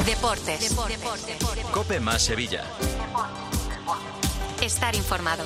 Deportes. COPE más Sevilla. Estar informado.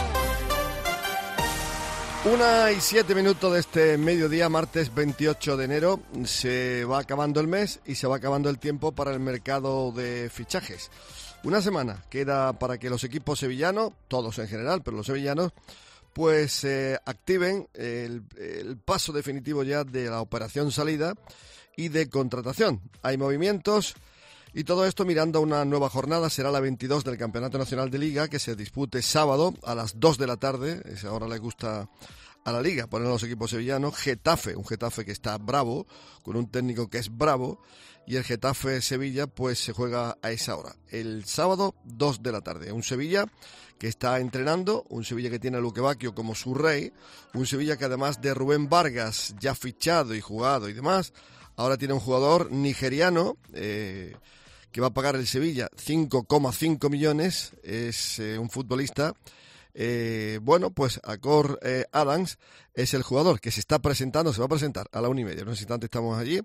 1:07 de este mediodía, martes 28 de enero. Se va acabando el mes y se va acabando el tiempo para el mercado de fichajes. Una semana queda para que los equipos sevillanos, todos en general, pero los sevillanos, pues activen el paso definitivo ya de la operación salida y de contratación. Hay movimientos y todo esto mirando a una nueva jornada. Será la 22 del Campeonato Nacional de Liga, que se dispute sábado a las 2 de la tarde. Esa hora le gusta a la Liga poner a los equipos sevillanos. Getafe, un Getafe que está bravo, con un técnico que es bravo, y el Getafe-Sevilla pues se juega a esa hora, el sábado 2 de la tarde. Un Sevilla que está entrenando, un Sevilla que tiene a Luque Bacchio como su rey, un Sevilla que además de Rubén Vargas, ya fichado y jugado y demás, ahora tiene un jugador nigeriano que va a pagar el Sevilla 5,5 millones, es un futbolista. Bueno, pues Akor Adams es el jugador que se va a presentar a la 1:30. En un instante estamos allí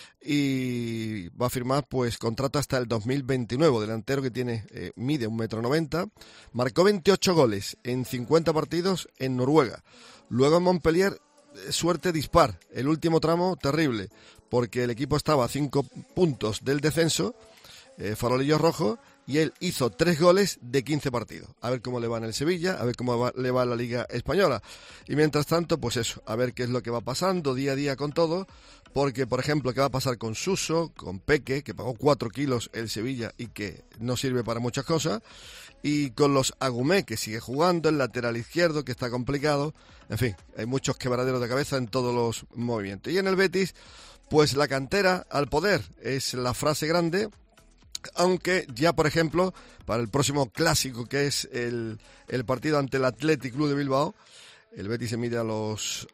y va a firmar pues contrato hasta el 2029. Delantero que mide 1,90 m, marcó 28 goles en 50 partidos en Noruega. Luego en Montpellier, suerte dispar, el último tramo terrible, porque el equipo estaba a 5 puntos del descenso, farolillo rojo, y él hizo 3 goles de 15 partidos. A ver cómo le va en el Sevilla, a ver cómo le va en la Liga Española. Y mientras tanto, pues eso, a ver qué es lo que va pasando día a día con todo, porque, por ejemplo, qué va a pasar con Suso, con Peque, que pagó 4 kilos el Sevilla y que no sirve para muchas cosas, y con los Agumé, que sigue jugando, el lateral izquierdo, que está complicado. En fin, hay muchos quebraderos de cabeza en todos los movimientos. Y en el Betis, pues la cantera al poder es la frase grande. Aunque ya, por ejemplo, para el próximo clásico, que es el partido ante el Athletic Club de Bilbao, el Betis se mide a los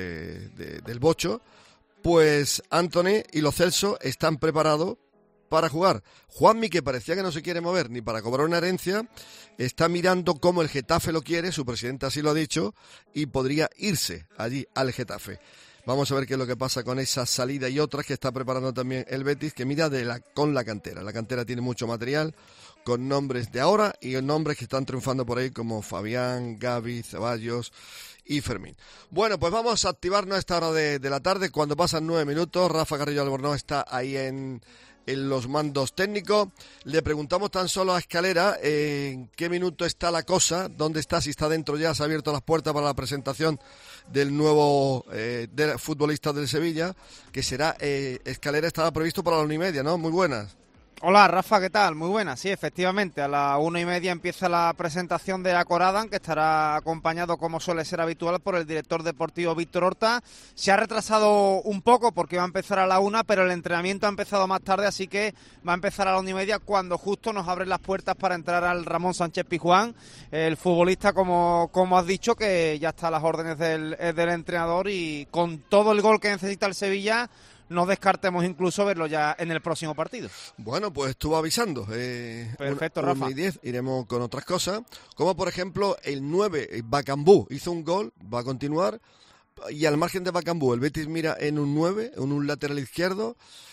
del Bocho, pues Antony y Lo Celso están preparados para jugar. Juanmi, que parecía que no se quiere mover ni para cobrar una herencia, está mirando cómo el Getafe lo quiere, su presidente así lo ha dicho, y podría irse allí al Getafe. Vamos a ver qué es lo que pasa con esa salida y otras que está preparando también el Betis, que mira con la cantera. La cantera tiene mucho material, con nombres de ahora y nombres que están triunfando por ahí, como Fabián, Gavi, Ceballos y Fermín. Bueno, pues vamos a activarnos a esta hora de la tarde, cuando pasan 9 minutos. Rafa Carrillo Albornoz está ahí en los mandos técnicos. Le preguntamos tan solo a Escalera en qué minuto está la cosa, dónde está, si está dentro ya, se ha abierto las puertas para la presentación del nuevo futbolista del Sevilla, que será, Escalera estaba previsto para la 1:30, ¿no? Muy buenas. Hola Rafa, ¿qué tal? Muy buena, sí, efectivamente, a las 1:30 empieza la presentación de Akor Adams, que estará acompañado, como suele ser habitual, por el director deportivo Víctor Horta. Se ha retrasado un poco porque va a empezar a la 1, pero el entrenamiento ha empezado más tarde, así que va a empezar a la 1:30, cuando justo nos abren las puertas para entrar al Ramón Sánchez Pizjuán, el futbolista, como has dicho, que ya está a las órdenes del entrenador, y con todo el gol que necesita el Sevilla, no descartemos incluso verlo ya en el próximo partido. Bueno, pues estuvo avisando. Perfecto, Rafa. 1:10, iremos con otras cosas, como por ejemplo el 9, Bacambú, hizo un gol, va a continuar, y al margen de Bacambú, el Betis mira en un 9, en un lateral izquierdo,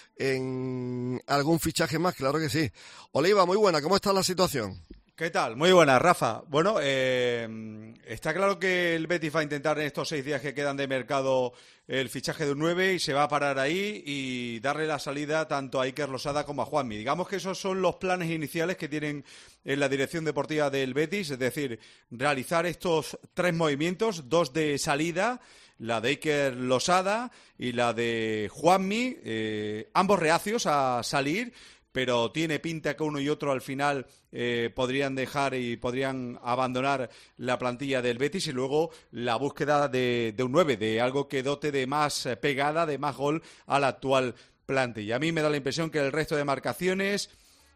en algún fichaje más, claro que sí. Oliva, muy buena, ¿cómo está la situación? ¿Qué tal? Muy buena, Rafa. Bueno, está claro que el Betis va a intentar en estos 6 días que quedan de mercado el fichaje de un 9 y se va a parar ahí y darle la salida tanto a Iker Losada como a Juanmi. Digamos que esos son los planes iniciales que tienen en la dirección deportiva del Betis, es decir, realizar estos 3 movimientos, 2 de salida, la de Iker Losada y la de Juanmi, ambos reacios a salir, pero tiene pinta que uno y otro al final podrían dejar y podrían abandonar la plantilla del Betis, y luego la búsqueda de un 9, de algo que dote de más pegada, de más gol a la actual plantilla. A mí me da la impresión que el resto de marcaciones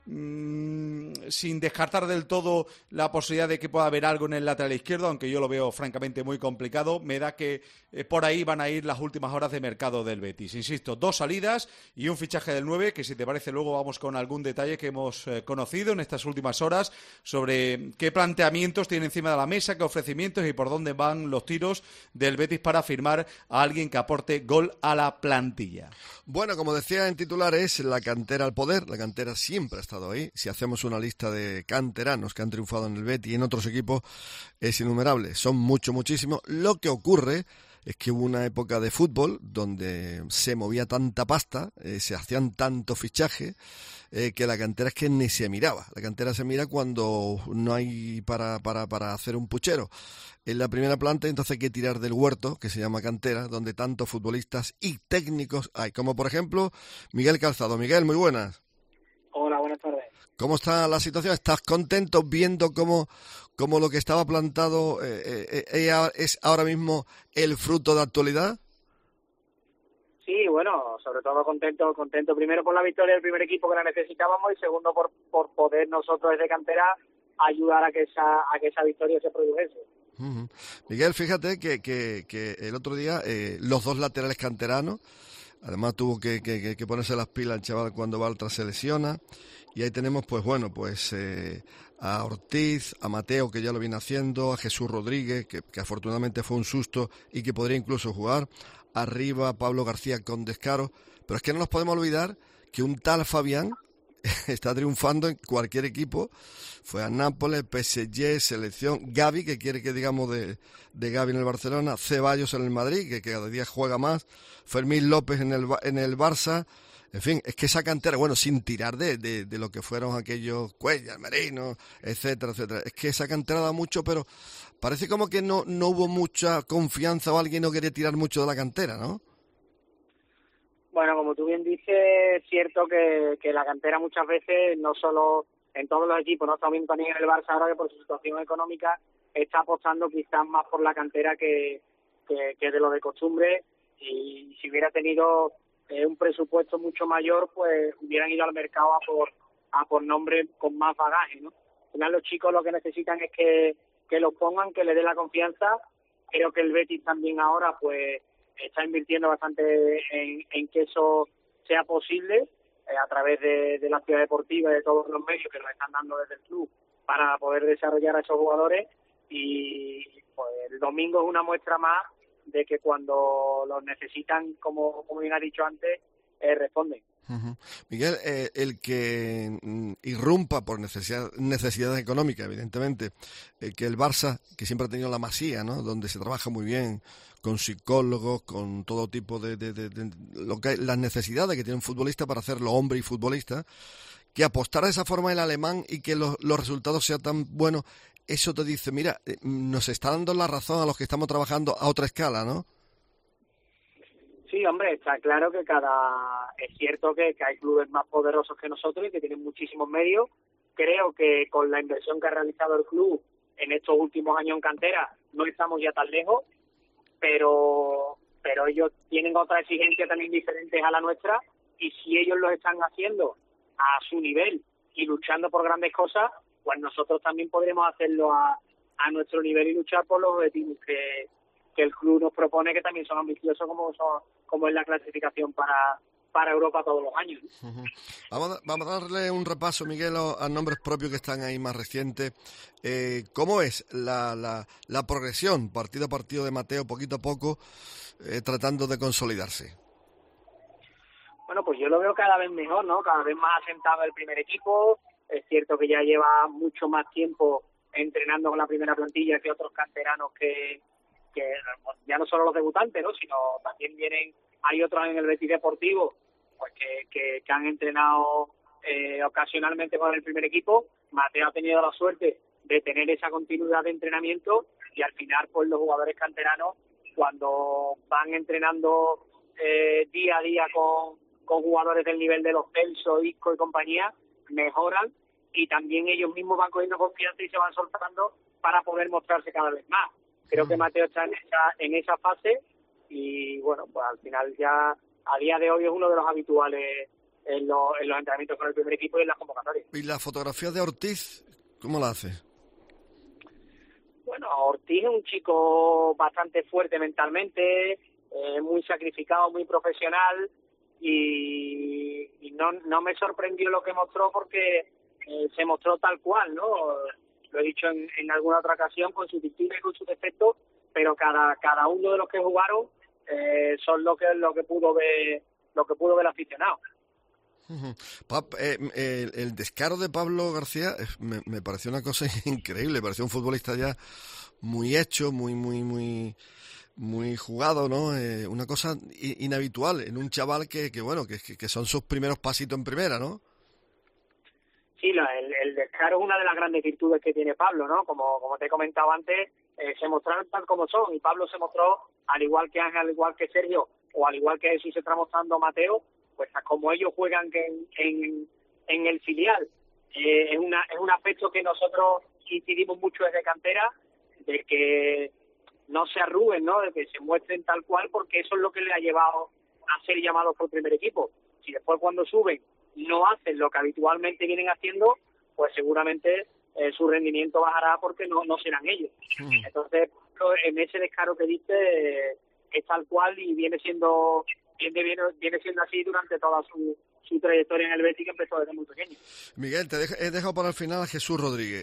sin descartar del todo la posibilidad de que pueda haber algo en el lateral izquierdo, aunque yo lo veo francamente muy complicado. Me da que por ahí van a ir las últimas horas de mercado del Betis. Insisto, 2 salidas y un fichaje del 9, que si te parece luego vamos con algún detalle que hemos conocido en estas últimas horas sobre qué planteamientos tiene encima de la mesa, qué ofrecimientos y por dónde van los tiros del Betis para firmar a alguien que aporte gol a la plantilla. Bueno, como decía en titulares, la cantera al poder. La cantera siempre ha estado ahí. Si hacemos una lista de canteranos que han triunfado en el Betis y en otros equipos, es innumerable. Son muchísimos. Lo que ocurre es que hubo una época de fútbol donde se movía tanta pasta, se hacían tantos fichajes, que la cantera es que ni se miraba. La cantera se mira cuando no hay para hacer un puchero en la primera planta, entonces hay que tirar del huerto, que se llama cantera, donde tantos futbolistas y técnicos hay, como por ejemplo Miguel Calzado. Miguel, muy buenas. Hola, buenas tardes. ¿Cómo está la situación? ¿Estás contento viendo cómo lo que estaba plantado es ahora mismo el fruto de actualidad? Sí, bueno, sobre todo contento primero por la victoria del primer equipo que la necesitábamos y segundo por poder nosotros desde cantera ayudar a que esa victoria se produjese. Uh-huh. Miguel, fíjate que el otro día los 2 laterales canteranos, además tuvo que ponerse las pilas el chaval cuando Baltra se lesiona, y ahí tenemos a Ortiz, a Mateo, que ya lo viene haciendo, a Jesús Rodríguez, que afortunadamente fue un susto y que podría incluso jugar, arriba Pablo García con descaro, pero es que no nos podemos olvidar que un tal Fabián está triunfando en cualquier equipo. Fue a Nápoles, PSG, selección, Gavi, que quiere que digamos de Gavi en el Barcelona, Ceballos en el Madrid, que cada día juega más, Fermín López en el Barça. En fin, es que esa cantera, bueno, sin tirar de lo que fueron aquellos Cuellar, Merino, etcétera, etcétera, es que esa cantera da mucho, pero parece como que no hubo mucha confianza o alguien no quería tirar mucho de la cantera, ¿no? Bueno, como tú bien dices, es cierto que la cantera muchas veces, no solo en todos los equipos, no también en el Barça ahora, que por su situación económica está apostando quizás más por la cantera que de lo de costumbre, y si hubiera tenido un presupuesto mucho mayor, pues hubieran ido al mercado a por nombres con más bagaje, ¿no? Al final los chicos lo que necesitan es que los pongan, que les dé la confianza. Creo que el Betis también ahora pues está invirtiendo bastante en que eso sea posible a través de la ciudad deportiva y de todos los medios que nos están dando desde el club para poder desarrollar a esos jugadores, y pues el domingo es una muestra más de que cuando los necesitan, como bien ha dicho antes, responden. Uh-huh. Miguel, el que irrumpa por necesidades económicas, evidentemente, que el Barça, que siempre ha tenido la Masía, ¿no?, donde se trabaja muy bien con psicólogos, con todo tipo de lo que las necesidades que tiene un futbolista para hacerlo hombre y futbolista, que apostar de esa forma el alemán y que los resultados sean tan buenos, eso te dice, mira, nos está dando la razón a los que estamos trabajando a otra escala, ¿no? Sí, hombre, está claro que es cierto que hay clubes más poderosos que nosotros y que tienen muchísimos medios. Creo que con la inversión que ha realizado el club en estos últimos años en cantera no estamos ya tan lejos, pero ellos tienen otra exigencia también diferentes a la nuestra, y si ellos lo están haciendo a su nivel y luchando por grandes cosas, pues nosotros también podremos hacerlo a nuestro nivel y luchar por los objetivos que el club nos propone, que también son ambiciosos como es la clasificación para Europa todos los años. Uh-huh. Vamos a darle un repaso, Miguel, a nombres propios que están ahí más recientes. ¿Cómo es la progresión partido a partido de Mateo, poquito a poco, tratando de consolidarse? Bueno, pues yo lo veo cada vez mejor, ¿no? Cada vez más asentado el primer equipo. Es cierto que ya lleva mucho más tiempo entrenando con la primera plantilla que otros canteranos que ya no solo los debutantes, ¿no?, sino también hay otros en el Betis Deportivo pues que han entrenado ocasionalmente con el primer equipo. Mateo ha tenido la suerte de tener esa continuidad de entrenamiento, y al final pues los jugadores canteranos, cuando van entrenando día a día con jugadores del nivel de los Celso, Isco y compañía, mejoran, y también ellos mismos van cogiendo confianza y se van soltando para poder mostrarse cada vez más. Creo que Mateo está en esa fase, y bueno, pues al final ya a día de hoy es uno de los habituales en los entrenamientos con el primer equipo y en las convocatorias. ¿Y la fotografía de Ortiz, cómo la hace? Bueno, Ortiz es un chico bastante fuerte mentalmente, muy sacrificado, muy profesional, y no me sorprendió lo que mostró porque se mostró tal cual, ¿no? Lo he dicho en alguna otra ocasión, con sus virtudes y con sus defectos, pero cada uno de los que jugaron son lo que pudo ver el aficionado. El descaro de Pablo García me pareció una cosa increíble. Pareció un futbolista ya muy hecho, muy jugado, ¿no? Una cosa inhabitual en un chaval que son sus primeros pasitos en primera, ¿no? Sí, el descaro es una de las grandes virtudes que tiene Pablo, ¿no? Como te he comentado antes, se mostraron tal como son, y Pablo se mostró, al igual que Ángel, al igual que Sergio, o al igual que Jesús se está mostrando Mateo, pues como ellos juegan en el filial. Es un aspecto que nosotros incidimos mucho desde cantera, de que no se arruguen, ¿no? De que se muestren tal cual, porque eso es lo que le ha llevado a ser llamados por primer equipo. Si después cuando suben no hacen lo que habitualmente vienen haciendo, pues seguramente su rendimiento bajará porque no serán ellos. Entonces, en ese descaro que dice es tal cual y viene siendo así durante toda su trayectoria en el Betis, que empezó desde muy pequeño. Miguel, he dejado para el final a Jesús Rodríguez.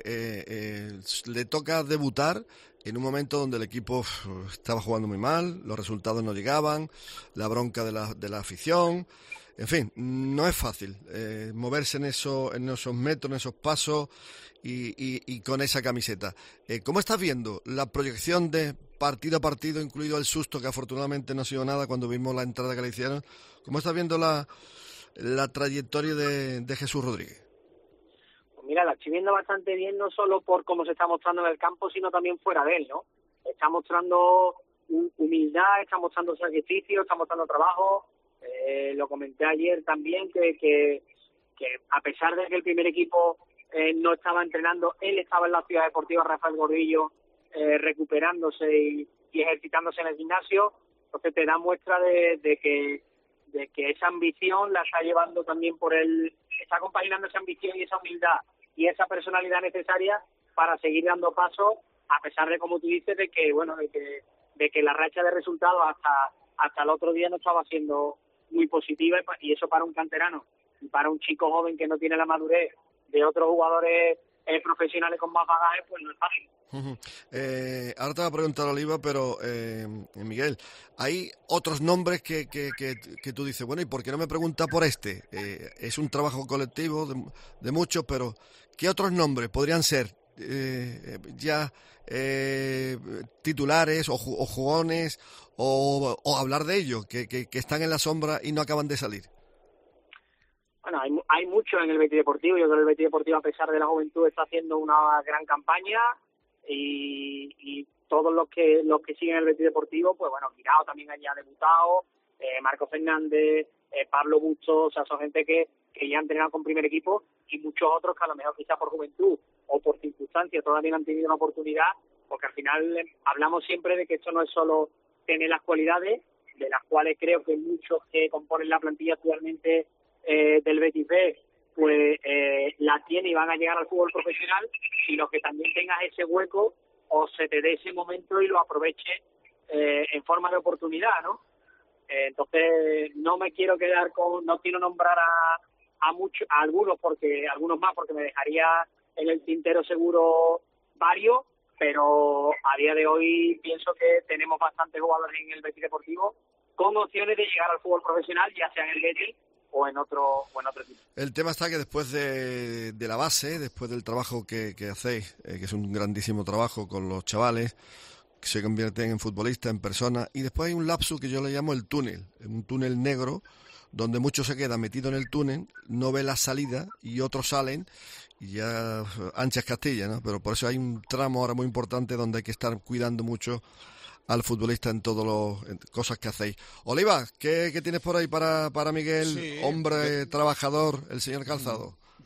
Le toca debutar en un momento donde el equipo estaba jugando muy mal, los resultados no llegaban, la bronca de la afición. En fin, no es fácil moverse en esos metros, en esos pasos y con esa camiseta. ¿Cómo estás viendo la proyección de partido a partido, incluido el susto que afortunadamente no ha sido nada cuando vimos la entrada que le hicieron? ¿Cómo estás viendo la trayectoria de Jesús Rodríguez? Pues mira, la estoy viendo bastante bien, no solo por cómo se está mostrando en el campo, sino también fuera de él, ¿no? Está mostrando humildad, está mostrando sacrificio, está mostrando trabajo. Lo comenté ayer también, que a pesar de que el primer equipo no estaba entrenando, él estaba en la Ciudad Deportiva Rafael Gordillo recuperándose y ejercitándose en el gimnasio. Entonces te da muestra de que esa ambición la está llevando también por él, está compaginando esa ambición y esa humildad y esa personalidad necesaria para seguir dando pasos, a pesar de, como tú dices, de que la racha de resultados hasta el otro día no estaba siendo muy positiva, y eso para un canterano y para un chico joven que no tiene la madurez de otros jugadores profesionales con más bagaje, pues no es fácil. Ahora te voy a preguntar, Oliva, pero Miguel, hay otros nombres que tú dices, bueno, ¿y por qué no me pregunta por este? Es un trabajo colectivo de muchos, pero ¿qué otros nombres podrían ser titulares o jugones o hablar de ellos, que están en la sombra y no acaban de salir? Bueno, hay mucho en el Betis Deportivo. Yo creo que el Betis Deportivo, a pesar de la juventud, está haciendo una gran campaña, y todos los que siguen el Betis Deportivo, pues bueno, Guirao también haya debutado, Marco Fernández, Pablo Bustos, o sea, son gente que ya han entrenado con primer equipo, y muchos otros que a lo mejor quizás por juventud o por circunstancias todavía no han tenido una oportunidad, porque al final hablamos siempre de que esto no es solo tener las cualidades, de las cuales creo que muchos que componen la plantilla actualmente del Betis B, pues la tiene y van a llegar al fútbol profesional, sino que también tengas ese hueco o se te dé ese momento y lo aproveches en forma de oportunidad, ¿no? Entonces no me quiero quedar no quiero nombrar a algunos más, porque me dejaría en el tintero seguro varios, pero a día de hoy pienso que tenemos bastantes jugadores en el Betis Deportivo con opciones de llegar al fútbol profesional, ya sea en el Betis o en otro equipo. El tema está que después de la base, después del trabajo que hacéis, que es un grandísimo trabajo con los chavales, que se convierten en futbolistas, en personas, y después hay un lapsus que yo le llamo el túnel, un túnel negro, donde muchos se quedan metidos en el túnel, no ve la salida, y otros salen, y ya anchas Castilla, ¿no? Pero por eso hay un tramo ahora muy importante donde hay que estar cuidando mucho al futbolista en todas las cosas que hacéis. Oliva, ¿qué tienes por ahí para Miguel, sí, hombre trabajador, el señor Calzado?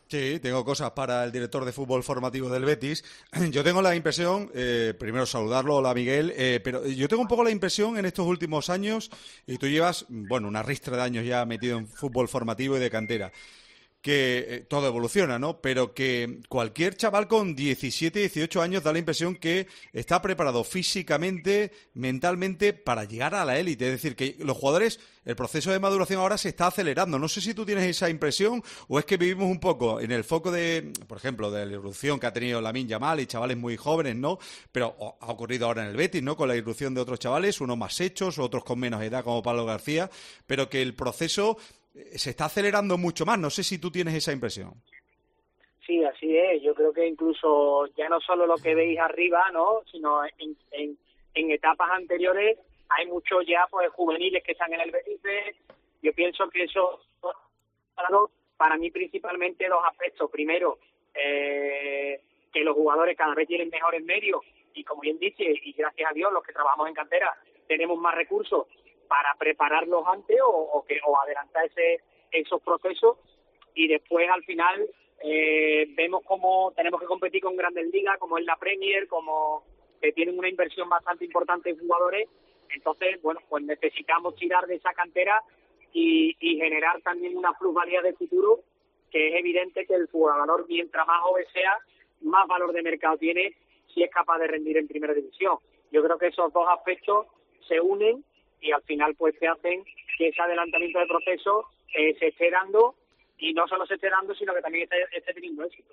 Sí, tengo cosas para el director de fútbol formativo del Betis. Yo tengo la impresión, primero saludarlo, hola Miguel, pero yo tengo un poco la impresión en estos últimos años, y tú llevas, bueno, una ristra de años ya metido en fútbol formativo y de cantera, que todo evoluciona, ¿no? Pero que cualquier chaval con 17, 18 años da la impresión que está preparado físicamente, mentalmente para llegar a la élite. Es decir, que los jugadores, el proceso de maduración ahora se está acelerando. No sé si tú tienes esa impresión o es que vivimos un poco en el foco de, por ejemplo, de la irrupción que ha tenido Lamine Yamal y chavales muy jóvenes, ¿no? Pero ha ocurrido ahora en el Betis, ¿no? Con la irrupción de otros chavales, unos más hechos, otros con menos edad, como Pablo García, pero que el proceso se está acelerando mucho más. No sé si tú tienes esa impresión. Sí, así es. Yo creo que incluso ya no solo lo que veis arriba, ¿no? Sino en etapas anteriores hay muchos ya pues juveniles que están en el Betis. Yo pienso que eso, para mí principalmente dos aspectos. Primero, que los jugadores cada vez tienen mejores medios y, como bien dice, y gracias a Dios los que trabajamos en cantera tenemos más recursos para prepararlos antes o adelantar esos procesos, y después al final vemos cómo tenemos que competir con grandes ligas como es la Premier, como que tienen una inversión bastante importante en jugadores. Entonces, bueno, pues necesitamos tirar de esa cantera y generar también una plusvalía de futuro, que es evidente que el jugador, mientras más joven sea, más valor de mercado tiene si es capaz de rendir en primera división. Yo creo que esos dos aspectos se unen y al final pues se hacen que ese adelantamiento de proceso se esté dando, y no solo se esté dando, sino que también esté teniendo éxito.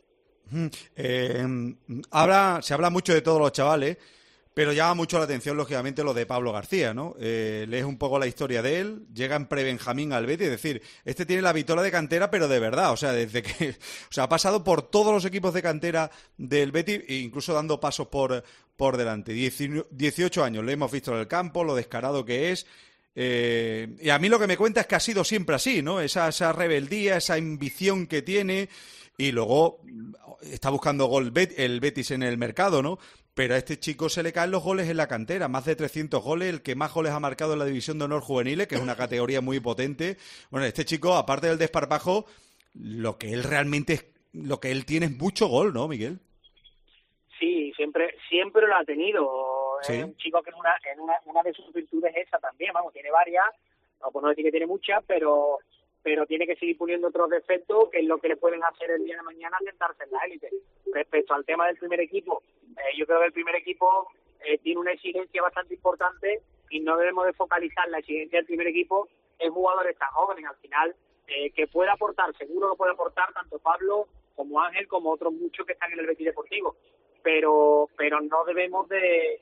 Se habla mucho de todos los chavales, pero llama mucho la atención, lógicamente, lo de Pablo García, ¿no? Lees un poco la historia de él, llega en pre-Benjamín al Betis, es decir, este tiene la vitola de cantera, pero de verdad, o sea, desde que, o sea, ha pasado por todos los equipos de cantera del Betis, e incluso dando pasos por delante. 18 años, le hemos visto en el campo, lo descarado que es. Y a mí lo que me cuenta es que ha sido siempre así, ¿no? Esa rebeldía, esa ambición que tiene, y luego está buscando gol el Betis en el mercado, ¿no? Pero a este chico se le caen los goles en la cantera, más de 300 goles, el que más goles ha marcado en la División de Honor Juveniles, que es una categoría muy potente. Bueno, este chico, aparte del desparpajo, lo que él realmente lo que él tiene es mucho gol, ¿no, Miguel? Sí, siempre lo ha tenido. Sí. Es un chico que una de sus virtudes es esa también, vamos, tiene varias, no puedo decir que tiene muchas, pero tiene que seguir puliendo otros defectos, que es lo que le pueden hacer el día de mañana sentarse en la élite. Respecto al tema del primer equipo, yo creo que el primer equipo tiene una exigencia bastante importante y no debemos de focalizar la exigencia del primer equipo en jugadores tan jóvenes. Al final, que pueda aportar, seguro que puede aportar tanto Pablo como Ángel, como otros muchos que están en el Betis Deportivo, pero no debemos de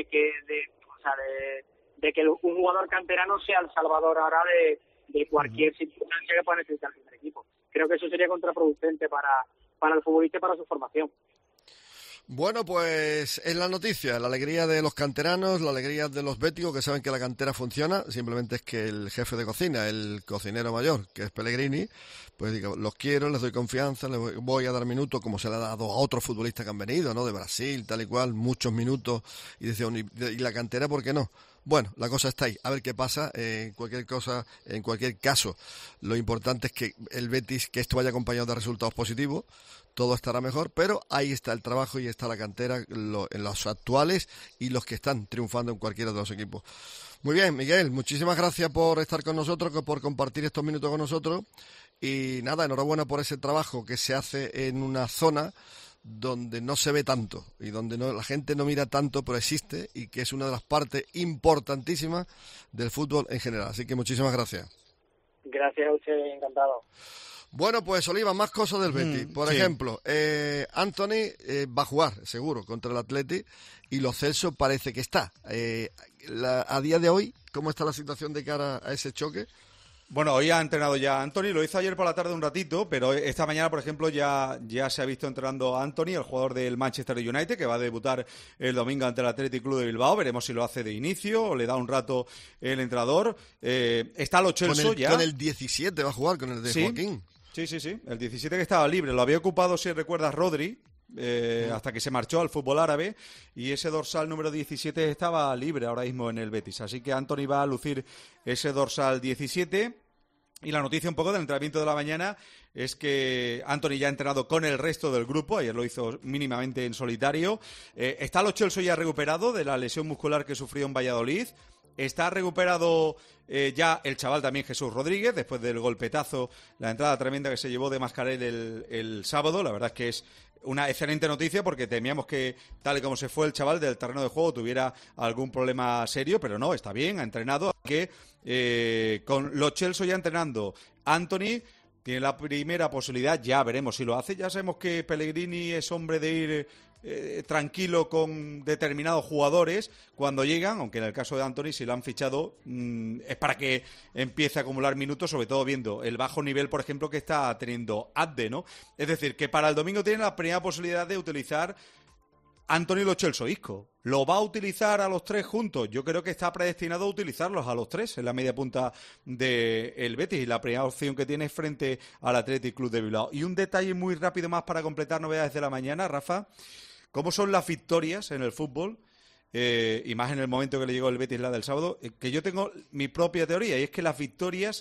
que un jugador canterano sea el salvador ahora de cualquier circunstancia que pueda necesitar el primer equipo. Creo que eso sería contraproducente para el futbolista y para su formación. Bueno, pues es la noticia, la alegría de los canteranos, la alegría de los béticos que saben que la cantera funciona. Simplemente es que el jefe de cocina, el cocinero mayor, que es Pellegrini, pues digo, los quiero, les doy confianza, les voy a dar minutos como se le ha dado a otros futbolistas que han venido, ¿no? De Brasil, tal y cual, muchos minutos. Y decían, ¿y la cantera por qué no? Bueno, la cosa está ahí, a ver qué pasa. En cualquier caso, lo importante es que el Betis, que esto vaya acompañado de resultados positivos, todo estará mejor, pero ahí está el trabajo y está la cantera en los actuales y los que están triunfando en cualquiera de los equipos. Muy bien, Miguel, muchísimas gracias por estar con nosotros, por compartir estos minutos con nosotros, y nada, enhorabuena por ese trabajo que se hace en una zona donde no se ve tanto y donde la gente no mira tanto, pero existe, y que es una de las partes importantísimas del fútbol en general. Así que muchísimas gracias. Gracias a usted, encantado. Bueno, pues Oliva, más cosas del Betis. Por ejemplo, Anthony va a jugar, seguro, contra el Athletic, y Lo Celso parece que está. A día de hoy, ¿cómo está la situación de cara a ese choque? Bueno, hoy ha entrenado ya Anthony, lo hizo ayer por la tarde un ratito, pero esta mañana, por ejemplo, ya se ha visto entrenando a Anthony, el jugador del Manchester United, que va a debutar el domingo ante el Athletic Club de Bilbao. Veremos si lo hace de inicio o le da un rato el entrenador. Está Lo Celso ya. Con el 17 va a jugar, con el de Joaquín. Sí. El 17 que estaba libre. Lo había ocupado, si recuerdas, Rodri, hasta que se marchó al fútbol árabe, y ese dorsal número 17 estaba libre ahora mismo en el Betis. Así que Anthony va a lucir ese dorsal 17. Y la noticia un poco del entrenamiento de la mañana es que Antony ya ha entrenado con el resto del grupo, ayer lo hizo mínimamente en solitario. Está Lo Celso ya recuperado de la lesión muscular que sufrió en Valladolid. Está recuperado ya el chaval también Jesús Rodríguez, después del golpetazo, la entrada tremenda que se llevó de Mascarell el sábado. La verdad es que es una excelente noticia porque temíamos que, tal y como se fue el chaval del terreno de juego, tuviera algún problema serio, pero no, está bien, ha entrenado. Que con Lo Celso ya entrenando, Antony tiene la primera posibilidad, ya veremos si lo hace. Ya sabemos que Pellegrini es hombre de ir tranquilo con determinados jugadores cuando llegan, aunque en el caso de Antony, si lo han fichado, es para que empiece a acumular minutos, sobre todo viendo el bajo nivel, por ejemplo, que está teniendo Adde, ¿no? Es decir, que para el domingo tiene la primera posibilidad de utilizar Antony, Lo Celso, Isco. ¿Lo va a utilizar a los tres juntos? Yo creo que está predestinado a utilizarlos a los tres en la media punta del Betis, y la primera opción que tiene es frente al Athletic Club de Bilbao. Y un detalle muy rápido más para completar novedades de la mañana, Rafa. ¿Cómo son las victorias en el fútbol? Y más en el momento que le llegó el Betis la del sábado, que yo tengo mi propia teoría, y es que las victorias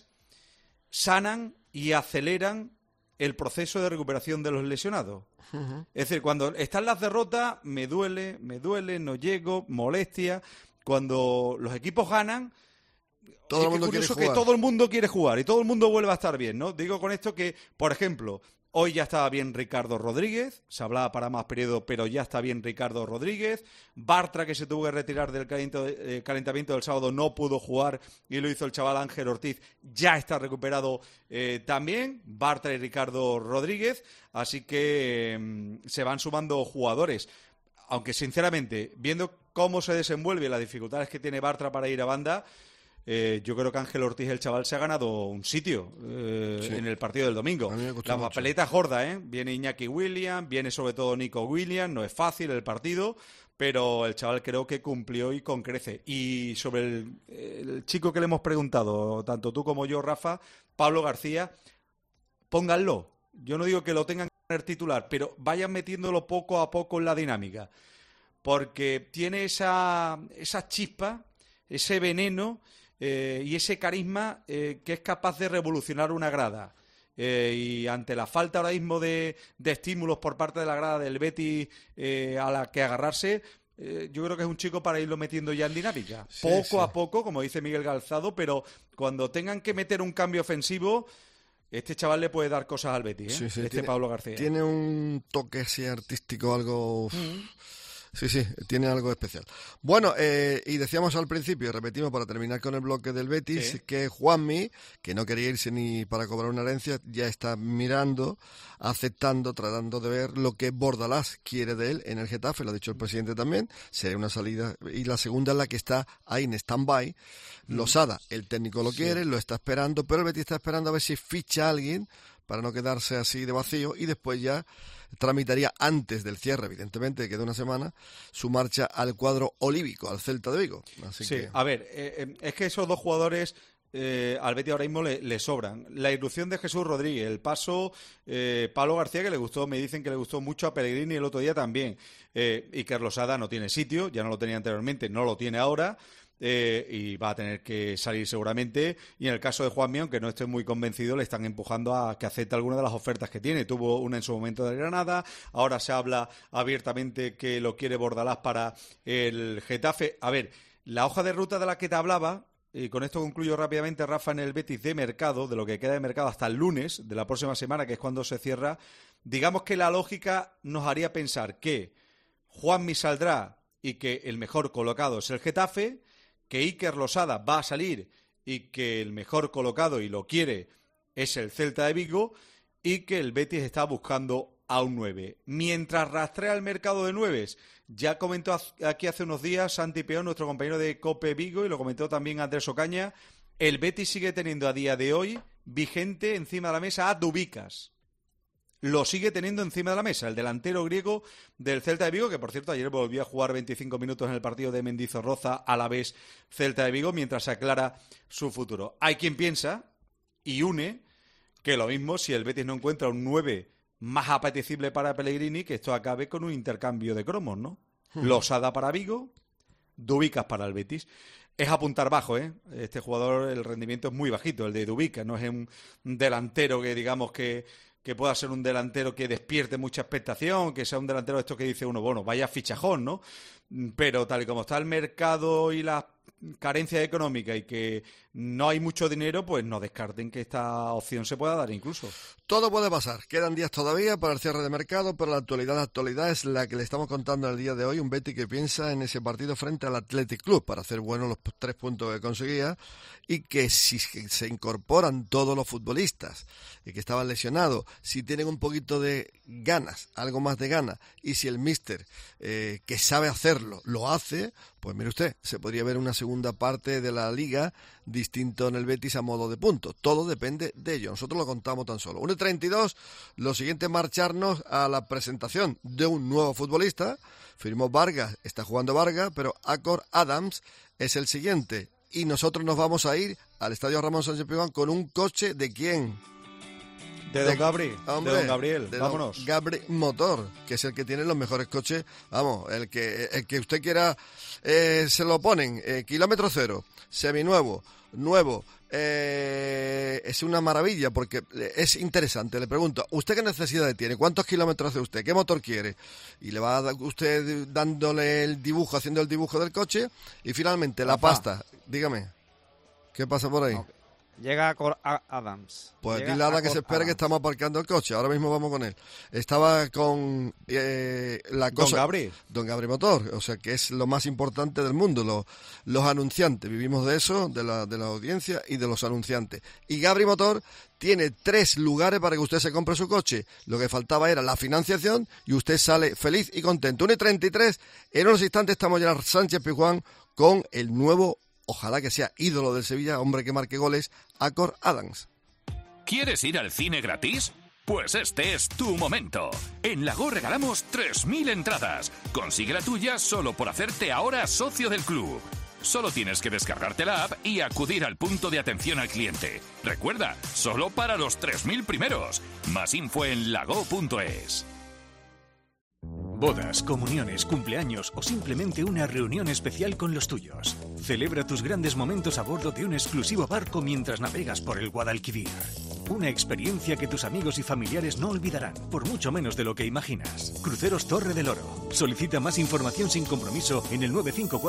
sanan y aceleran el proceso de recuperación de los lesionados. Es decir, cuando están las derrotas, me duele, no llego, molestia. Cuando los equipos ganan, todo el mundo quiere jugar. Que todo el mundo quiere jugar y todo el mundo vuelve a estar bien, ¿no? Digo con esto que, por ejemplo, hoy ya estaba bien Ricardo Rodríguez, se hablaba para más periodo, pero ya está bien Ricardo Rodríguez. Bartra, que se tuvo que retirar del calentamiento del sábado, no pudo jugar y lo hizo el chaval Ángel Ortiz, ya está recuperado también, Bartra y Ricardo Rodríguez, así que se van sumando jugadores. Aunque sinceramente, viendo cómo se desenvuelve y las dificultades que tiene Bartra para ir a banda, yo creo que Ángel Ortiz, el chaval, se ha ganado un sitio en el partido del domingo. La papeleta es gorda, ¿eh? Viene Iñaki Williams, viene sobre todo Nico Williams, no es fácil el partido, pero el chaval creo que cumplió y con crece. Y sobre el chico que le hemos preguntado, tanto tú como yo, Rafa, Pablo García, pónganlo. Yo no digo que lo tengan que poner titular, pero vayan metiéndolo poco a poco en la dinámica, porque tiene esa chispa, ese veneno y ese carisma que es capaz de revolucionar una grada. Y ante la falta ahora mismo de estímulos por parte de la grada del Betis a la que agarrarse, yo creo que es un chico para irlo metiendo ya en dinámica. Sí, poco a poco, como dice Miguel Calzado, pero cuando tengan que meter un cambio ofensivo, este chaval le puede dar cosas al Betis, Pablo García. Tiene un toque así artístico, algo... Sí, tiene algo especial. Bueno, y decíamos al principio, repetimos para terminar con el bloque del Betis, que Juanmi, que no quería irse ni para cobrar una herencia, ya está mirando, aceptando, tratando de ver lo que Bordalás quiere de él en el Getafe, lo ha dicho el presidente también, sería una salida. Y la segunda es la que está ahí en stand-by. Losada, el técnico lo quiere, lo está esperando, pero el Betis está esperando a ver si ficha a alguien para no quedarse así de vacío, y después ya tramitaría, antes del cierre, evidentemente, que de una semana, su marcha al cuadro olívico, al Celta de Vigo. Así que... A ver, es que esos dos jugadores al Betis ahora mismo le sobran. La irrupción de Jesús Rodríguez, el paso Pablo García, que le gustó, me dicen que le gustó mucho a Pellegrini el otro día también. Iker Losada no tiene sitio, ya no lo tenía anteriormente, no lo tiene ahora. Y va a tener que salir seguramente, y en el caso de Juanmi, aunque no estoy muy convencido, le están empujando a que acepte alguna de las ofertas que tiene. Tuvo una en su momento de Granada, ahora se habla abiertamente que lo quiere Bordalás para el Getafe. A ver, la hoja de ruta de la que te hablaba, y con esto concluyo rápidamente, Rafa, en el Betis de mercado, de lo que queda de mercado hasta el lunes de la próxima semana, que es cuando se cierra, digamos que la lógica nos haría pensar que Juanmi saldrá y que el mejor colocado es el Getafe, que Iker Losada va a salir y que el mejor colocado, y lo quiere, es el Celta de Vigo, y que el Betis está buscando a un 9. Mientras rastrea el mercado de 9, ya comentó aquí hace unos días Santi Peón, nuestro compañero de COPE Vigo, y lo comentó también Andrés Ocaña, el Betis sigue teniendo a día de hoy vigente encima de la mesa a Dubicas. Lo sigue teniendo encima de la mesa, el delantero griego del Celta de Vigo, que por cierto ayer volvió a jugar 25 minutos en el partido de Mendizorroza, a la vez Celta de Vigo, mientras se aclara su futuro. Hay quien piensa y une que lo mismo, si el Betis no encuentra un 9 más apetecible para Pellegrini, que esto acabe con un intercambio de cromos, ¿no? Losada para Vigo, Dubicas para el Betis. es apuntar bajo, ¿eh? Este jugador, el rendimiento es muy bajito, el de Dubica, no es un delantero que digamos que pueda ser un delantero que despierte mucha expectación, que sea un delantero de esto que dice uno, bueno, vaya fichajón, ¿no? Pero tal y como está el mercado y la carencia económica y que no hay mucho dinero, pues no descarten que esta opción se pueda dar incluso. Todo puede pasar. Quedan días todavía para el cierre de mercado, pero la actualidad es la que le estamos contando el día de hoy. Un Betis que piensa en ese partido frente al Athletic Club para hacer buenos los 3 puntos que conseguía, y que si se incorporan todos los futbolistas y que estaban lesionados, si tienen un poquito de ganas, algo más de ganas, y si el míster que sabe hacerlo lo hace, pues mire usted, se podría ver una segunda parte de la liga distinto en el Betis a modo de puntos. Todo depende de ello. Nosotros lo contamos tan solo. 1:32, lo siguiente es marcharnos a la presentación de un nuevo futbolista. Firmó Vargas, está jugando Vargas, pero Acor Adams es el siguiente. Y nosotros nos vamos a ir al Estadio Ramón Sánchez Pizjuán con un coche ¿de quién? De Don Gabri, hombre, de Don Gabriel, de vámonos. Don Gabri Motor, que es el que tiene los mejores coches, vamos, el que usted quiera, se lo ponen, kilómetro cero, seminuevo, nuevo, es una maravilla porque es interesante. Le pregunto, ¿usted qué necesidades tiene? ¿Cuántos kilómetros hace usted? ¿Qué motor quiere? Y le va a dar usted dándole el dibujo, haciendo el dibujo del coche, y finalmente la pasta. Dígame, ¿qué pasa por ahí? Okay. Llega Adams. Pues dile a Ada que se espere, que estamos aparcando el coche. Ahora mismo vamos con él. Estaba con la cosa... Don Gabri Motor. O sea, que es lo más importante del mundo. Los anunciantes. Vivimos de eso, de la audiencia y de los anunciantes. Y Gabri Motor tiene 3 lugares para que usted se compre su coche. Lo que faltaba era la financiación y usted sale feliz y contento. 1:33. En unos instantes estamos ya en Sánchez Pizjuán con el nuevo, ojalá que sea ídolo del Sevilla, hombre que marque goles, Acor Adams. ¿Quieres ir al cine gratis? Pues este es tu momento. En Lago regalamos 3.000 entradas. Consigue la tuya solo por hacerte ahora socio del club. Solo tienes que descargarte la app y acudir al punto de atención al cliente. Recuerda, solo para los 3.000 primeros. Más info en lago.es. Bodas, comuniones, cumpleaños o simplemente una reunión especial con los tuyos. Celebra tus grandes momentos a bordo de un exclusivo barco mientras navegas por el Guadalquivir. Una experiencia que tus amigos y familiares no olvidarán, por mucho menos de lo que imaginas. Cruceros Torre del Oro. Solicita más información sin compromiso en el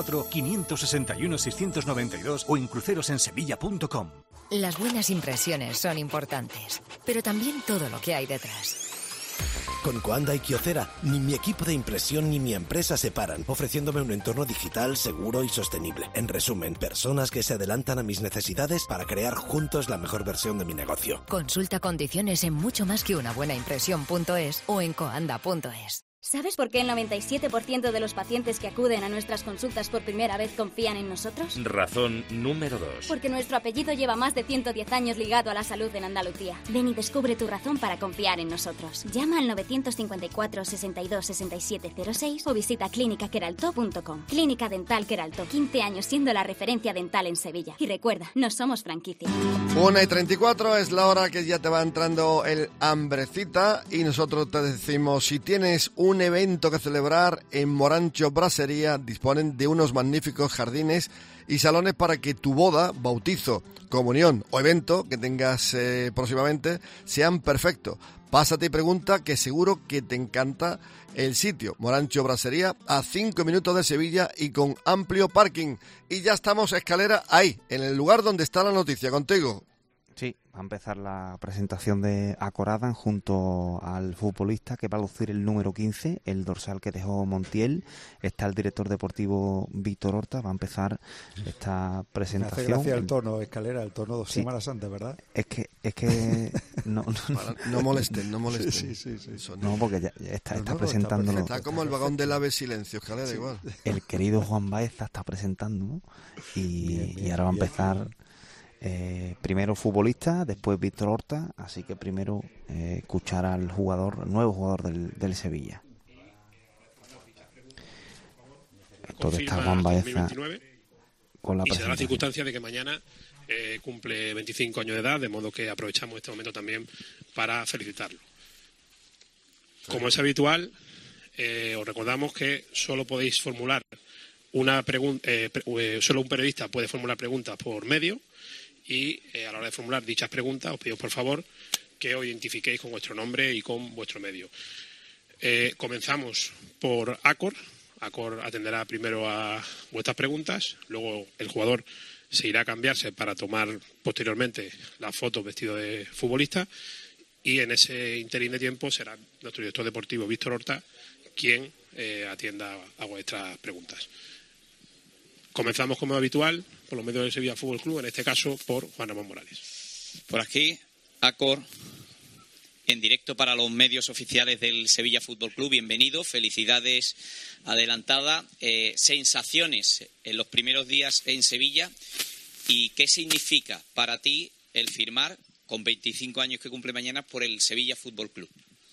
954-561-692 o en crucerosensevilla.com. Las buenas impresiones son importantes, pero también todo lo que hay detrás. Con Coanda y Kyocera, ni mi equipo de impresión ni mi empresa se paran, ofreciéndome un entorno digital seguro y sostenible. En resumen, personas que se adelantan a mis necesidades para crear juntos la mejor versión de mi negocio. Consulta condiciones en muchomasqueunabuenaimpresión.es o en coanda.es. ¿Sabes por qué el 97% de los pacientes que acuden a nuestras consultas por primera vez confían en nosotros? Razón número 2. Porque nuestro apellido lleva más de 110 años ligado a la salud en Andalucía. Ven y descubre tu razón para confiar en nosotros. Llama al 954 62 67 06 o visita clínicaqueraltó.com. Clínica Dental Queraltó, 15 años siendo la referencia dental en Sevilla. Y recuerda, no somos franquicia. 1:34 es la hora que ya te va entrando el hambrecita y nosotros te decimos, si tienes un evento que celebrar, en Morancho Brasería disponen de unos magníficos jardines y salones para que tu boda, bautizo, comunión o evento que tengas próximamente sean perfectos. Pásate y pregunta, que seguro que te encanta el sitio. Morancho Brasería, a 5 minutos de Sevilla y con amplio parking. Y ya estamos, Escalera, ahí, en el lugar donde está la noticia, contigo. Sí, va a empezar la presentación de Acor Adams junto al futbolista que va a lucir el número 15, el dorsal que dejó Montiel. Está el director deportivo Víctor Horta, va a empezar esta presentación. Me hace gracia el tono, Escalera, el tono de Semana Santa, ¿verdad? Es que no molesten. Sí. No, porque ya está presentándolo. Está como el vagón del ave silencio, Escalera, igual. El querido Juan Baeza está presentando y ahora va a empezar... primero futbolista, después Víctor Horta, así que primero escuchar al nuevo jugador del Sevilla. Todo está Juan Baeza con la presentación. Y se da la circunstancia de que mañana cumple 25 años de edad, de modo que aprovechamos este momento también para felicitarlo. Como es habitual, os recordamos que solo podéis formular solo un periodista puede formular preguntas por medio y a la hora de formular dichas preguntas os pido por favor que os identifiquéis con vuestro nombre y con vuestro medio. Comenzamos por Acor. Acor atenderá primero a vuestras preguntas, luego el jugador se irá a cambiarse para tomar posteriormente las fotos vestido de futbolista y en ese interín de tiempo será nuestro director deportivo Víctor Horta quien atienda a vuestras preguntas. Comenzamos como habitual por los medios del Sevilla Fútbol Club, en este caso por Juan Ramón Morales. Por aquí, Acor, en directo para los medios oficiales del Sevilla Fútbol Club. Bienvenido, felicidades adelantada. Sensaciones en los primeros días en Sevilla y qué significa para ti el firmar, con 25 años que cumple mañana, por el Sevilla Fútbol Club.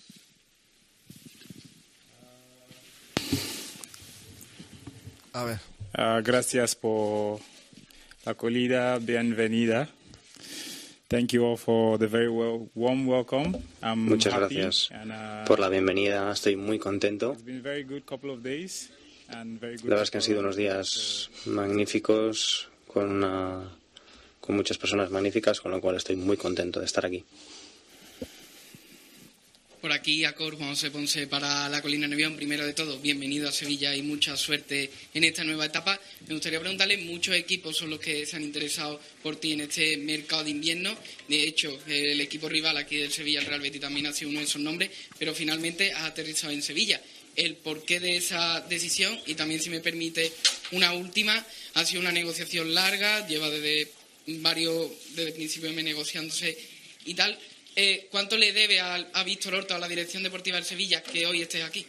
A ver. Gracias por la acogida, bienvenida. Thank you all for the very warm welcome. Muchas gracias por la bienvenida. Estoy muy contento. La verdad es que han sido unos días magníficos con muchas personas magníficas, con lo cual estoy muy contento de estar aquí. Por aquí, Acor, Juan José Ponce para La Colina Nervión. Primero de todo, bienvenido a Sevilla y mucha suerte en esta nueva etapa. Me gustaría preguntarle, muchos equipos son los que se han interesado por ti en este mercado de invierno. De hecho, el equipo rival aquí del Sevilla, el Real Betis, también ha sido uno de esos nombres, pero finalmente has aterrizado en Sevilla. El porqué de esa decisión y también, si me permite, una última. Ha sido una negociación larga, lleva desde el principio negociándose y tal. ¿Cuánto le debe a Víctor Horta o a la dirección deportiva del Sevilla que hoy estés aquí?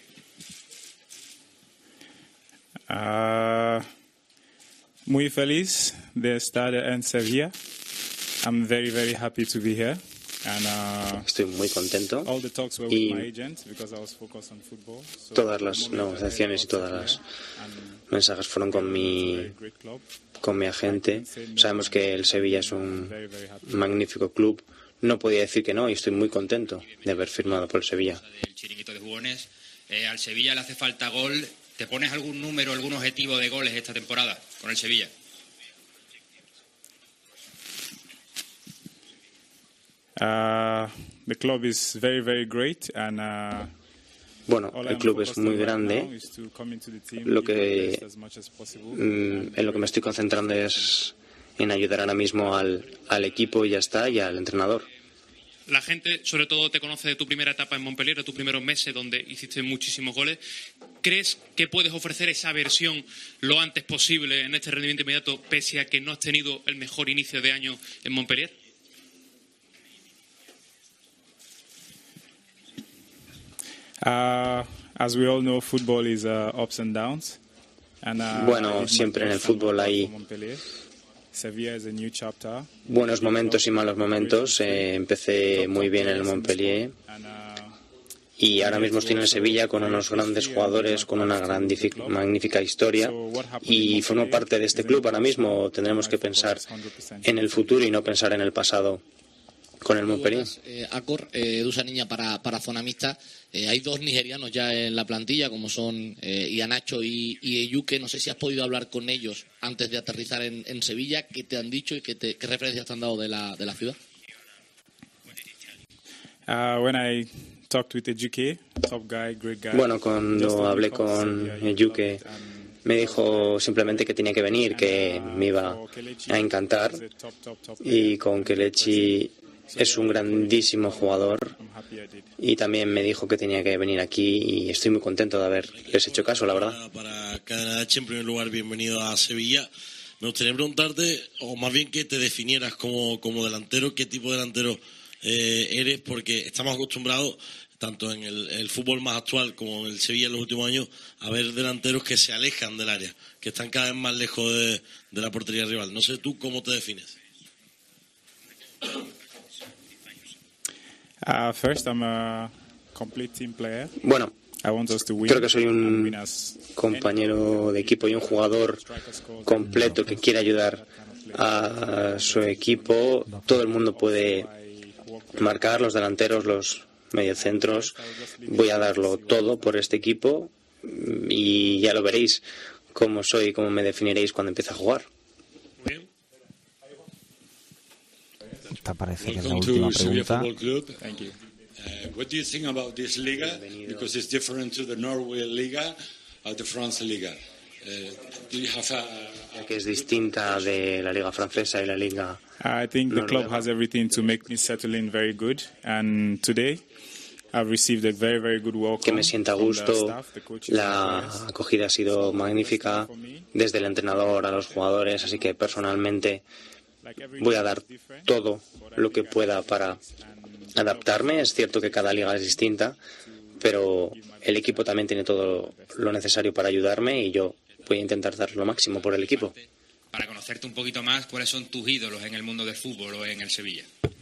Muy feliz de estar en Sevilla. I'm very, very happy to be here. Estoy muy contento y todas las negociaciones y todas las mensajes fueron con mi agente. Sabemos que el Sevilla es un magnífico club. No podía decir que no y estoy muy contento de haber firmado por el Sevilla. El chiringuito de jugones, al Sevilla le hace falta gol. ¿Te pones algún número, algún objetivo de goles esta temporada con el Sevilla? The club is very, very great and bueno, el club es muy grande. En lo que me estoy concentrando es en ayudar ahora mismo al equipo y ya está, y al entrenador. La gente, sobre todo, te conoce de tu primera etapa en Montpellier, de tus primeros meses, donde hiciste muchísimos goles. ¿Crees que puedes ofrecer esa versión lo antes posible en este rendimiento inmediato, pese a que no has tenido el mejor inicio de año en Montpellier? As we all know, football is ups and downs. Bueno, siempre en el fútbol hay buenos momentos y malos momentos. Empecé muy bien en el Montpellier y ahora mismo estoy en el Sevilla con unos grandes jugadores, con una magnífica historia y formo parte de este club. Ahora mismo tendremos que pensar en el futuro y no pensar en el pasado con el Montpellier. Acor, Edusa Niña para zona mixta. Hay dos nigerianos ya en la plantilla, como son Iheanacho y Eyuke. No sé si has podido hablar con ellos antes de aterrizar en Sevilla. ¿Qué te han dicho y qué referencias te han dado de la ciudad? Bueno, cuando hablé con Eyuke, me dijo simplemente que tenía que venir, que me iba a encantar, y con Kelechi es un grandísimo jugador y también me dijo que tenía que venir aquí y estoy muy contento de haberles hecho caso, la verdad. Para Cadena H, en primer lugar, bienvenido a Sevilla. Me gustaría preguntarte, o más bien que te definieras como delantero, qué tipo de delantero eres, porque estamos acostumbrados, tanto en el fútbol más actual como en el Sevilla en los últimos años, a ver delanteros que se alejan del área, que están cada vez más lejos de la portería rival. No sé tú cómo te defines. First, I'm a complete team player. Bueno, creo que soy un compañero de equipo y un jugador completo que quiere ayudar a su equipo. Todo el mundo puede marcar, los delanteros, los mediocentros. Voy a darlo todo por este equipo y ya lo veréis cómo soy y cómo me definiréis cuando empiece a jugar. Esta parece que es la última pregunta. What do you think about this Liga? Because it's different to the Norway Liga or the France Liga. Do you have que es distinta de la Liga francesa y la Liga I think the club has everything to make me settle in very good, and today I've received a very, very good welcome. Que me sienta a gusto. La acogida ha sido magnífica desde el entrenador a los jugadores, así que personalmente voy a dar todo lo que pueda para adaptarme. Es cierto que cada liga es distinta, pero el equipo también tiene todo lo necesario para ayudarme y yo voy a intentar dar lo máximo por el equipo. Para conocerte un poquito más, ¿cuáles son tus ídolos en el mundo del fútbol o en el Sevilla?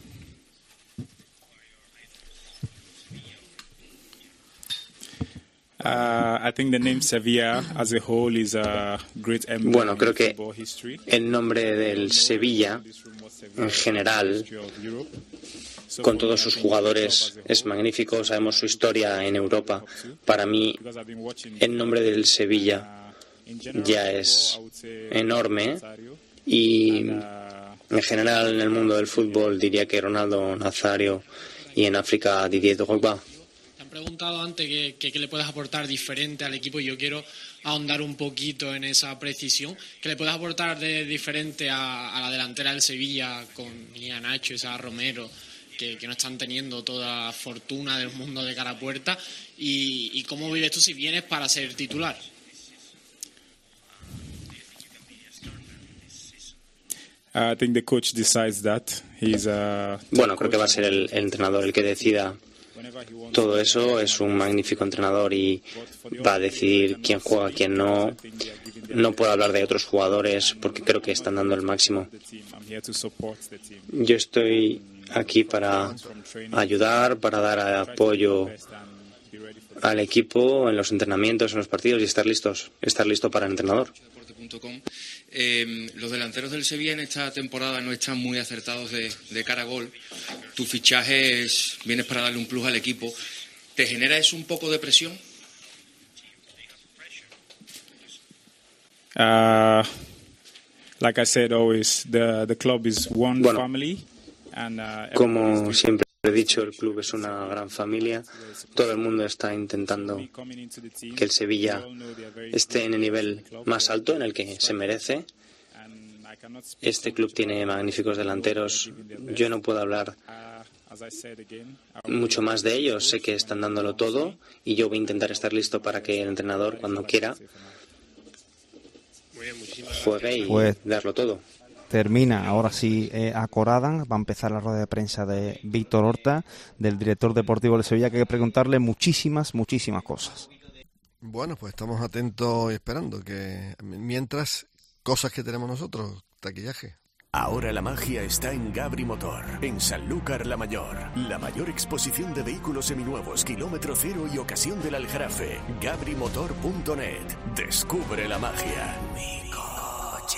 I think the name Sevilla as a whole is a great emblem. Bueno, creo que el nombre del Sevilla en general, con todos sus jugadores, es magnífico. Sabemos su historia en Europa. Para mí, el nombre del Sevilla ya es enorme y en general en el mundo del fútbol diría que Ronaldo Nazario y en África Didier Drogba. Preguntado antes que le puedes aportar diferente al equipo y yo quiero ahondar un poquito en esa precisión. ¿Qué le puedes aportar de diferente a la delantera del Sevilla con Iheanacho y Sara Romero, que no están teniendo toda la fortuna del mundo de cara a puerta? ¿Y cómo vives tú si vienes para ser titular? I think the coach decides that. Bueno, creo que va a ser el entrenador el que decida todo eso. Es un magnífico entrenador y va a decidir quién juega, quién no. No puedo hablar de otros jugadores porque creo que están dando el máximo. Yo estoy aquí para ayudar, para dar apoyo al equipo en los entrenamientos, en los partidos y estar listo para el entrenador. Los delanteros del Sevilla en esta temporada no están muy acertados de cara a gol. Tu fichaje vienes para darle un plus al equipo. ¿Te genera eso un poco de presión? Like I said always, the club is one family. Como siempre he dicho, el club es una gran familia. Todo el mundo está intentando que el Sevilla esté en el nivel más alto en el que se merece. Este club tiene magníficos delanteros. Yo no puedo hablar mucho más de ellos. Sé que están dándolo todo y yo voy a intentar estar listo para que el entrenador, cuando quiera, juegue y darlo todo. Termina ahora sí Akoradan, va a empezar la rueda de prensa de Víctor Horta, del director deportivo de Sevilla, que hay que preguntarle muchísimas cosas. Bueno, pues estamos atentos y esperando que mientras cosas que tenemos nosotros, taquillaje. Ahora la magia está en Gabri Motor, en Sanlúcar la Mayor. La mayor exposición de vehículos seminuevos, kilómetro cero y ocasión del Aljarafe. GabriMotor.net. Descubre la magia. Mi coche.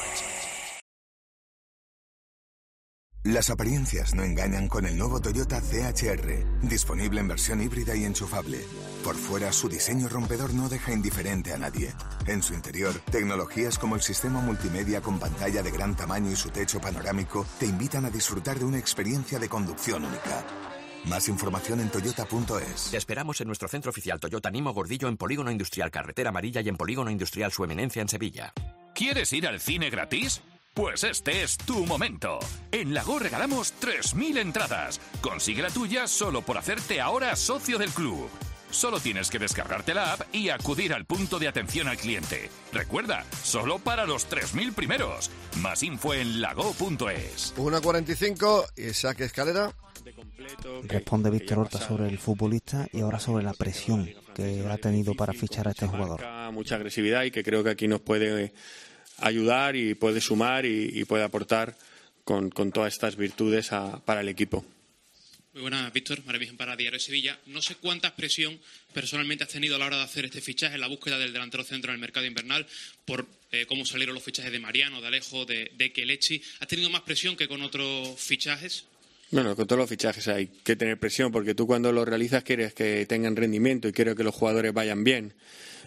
Las apariencias no engañan con el nuevo Toyota CHR, disponible en versión híbrida y enchufable. Por fuera, su diseño rompedor no deja indiferente a nadie. En su interior, tecnologías como el sistema multimedia con pantalla de gran tamaño y su techo panorámico te invitan a disfrutar de una experiencia de conducción única. Más información en toyota.es. Te esperamos en nuestro centro oficial Toyota Nimo Gordillo en Polígono Industrial Carretera Amarilla y en Polígono Industrial Su Eminencia en Sevilla. ¿Quieres ir al cine gratis? Pues este es tu momento. En Lago regalamos 3.000 entradas. Consigue la tuya solo por hacerte ahora socio del club. Solo tienes que descargarte la app y acudir al punto de atención al cliente. Recuerda, solo para los 3.000 primeros. Más info en lago.es. 1:45, Isaac Escalera. Responde Víctor Horta sobre el futbolista y ahora sobre la presión que ha tenido para fichar a este jugador. Mucha agresividad y que creo que aquí nos puede ayudar y puede sumar y puede aportar con todas estas virtudes para el equipo. Muy buenas, Víctor. María Virgen para Diario de Sevilla. No sé cuánta presión personalmente has tenido a la hora de hacer este fichaje, en la búsqueda del delantero centro en el mercado invernal, por cómo salieron los fichajes de Mariano, de Alejo, de Kelechi. ¿Has tenido más presión que con otros fichajes? Bueno, con todos los fichajes hay que tener presión, porque tú cuando los realizas quieres que tengan rendimiento y quieres que los jugadores vayan bien.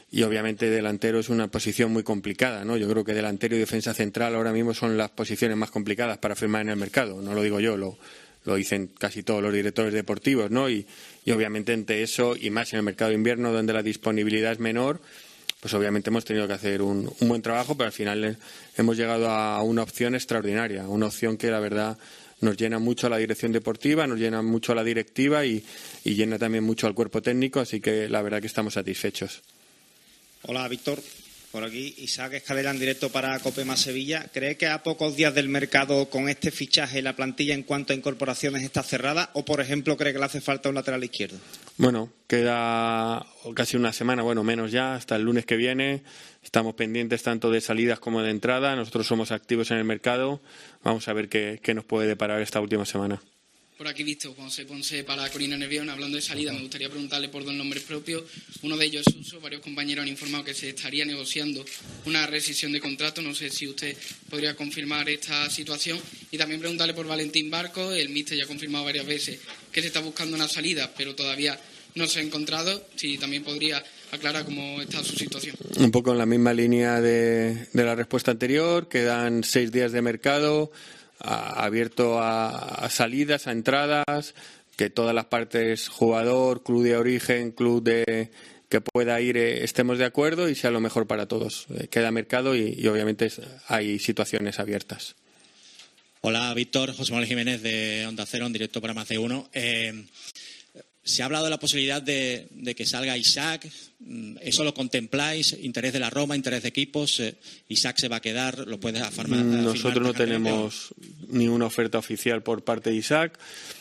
y obviamente delantero es una posición muy complicada, ¿no? Yo creo que delantero y defensa central ahora mismo son las posiciones más complicadas para firmar en el mercado. No lo digo yo, lo dicen casi todos los directores deportivos, ¿no? Y obviamente entre eso, y más en el mercado de invierno donde la disponibilidad es menor, pues obviamente hemos tenido que hacer un buen trabajo, pero al final hemos llegado a una opción extraordinaria, una opción que la verdad nos llena mucho a la dirección deportiva, nos llena mucho a la directiva y llena también mucho al cuerpo técnico, así que la verdad que estamos satisfechos. Hola, Víctor. Por aquí, Isaac Escalera en directo para Copema Sevilla. ¿Cree que a pocos días del mercado con este fichaje la plantilla en cuanto a incorporaciones está cerrada o, por ejemplo, cree que le hace falta un lateral izquierdo? Bueno, queda casi una semana, bueno, menos ya, hasta el lunes que viene. Estamos pendientes tanto de salidas como de entrada. Nosotros somos activos en el mercado. Vamos a ver qué nos puede deparar esta última semana. Por aquí visto, Juan José Ponce para Corina Nervión. Hablando de salida, me gustaría preguntarle por dos nombres propios. Uno de ellos es Suso. Varios compañeros han informado que se estaría negociando una rescisión de contrato. No sé si usted podría confirmar esta situación. Y también preguntarle por Valentín Barco. El míster ya ha confirmado varias veces que se está buscando una salida, pero todavía no se ha encontrado. Si también podría aclarar cómo está su situación. Un poco en la misma línea de la respuesta anterior. Quedan 6 días de mercado. Abierto a salidas, a entradas, que todas las partes, jugador, club de origen, club que pueda ir, estemos de acuerdo y sea lo mejor para todos. Queda mercado y obviamente hay situaciones abiertas. Hola, Víctor. José Manuel Jiménez de Onda Cero, en directo para Más de Uno. Se ha hablado de la posibilidad de que salga Isaac. ¿Eso lo contempláis? ¿Interés de la Roma, interés de equipos? ¿Isaac se va a quedar? ¿Lo puedes afirmar? Nosotros no tenemos ni una oferta oficial por parte de Isaac.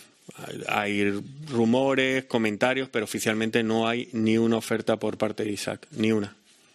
Hay rumores, comentarios, pero oficialmente no hay ni una oferta por parte de Isaac, ni una.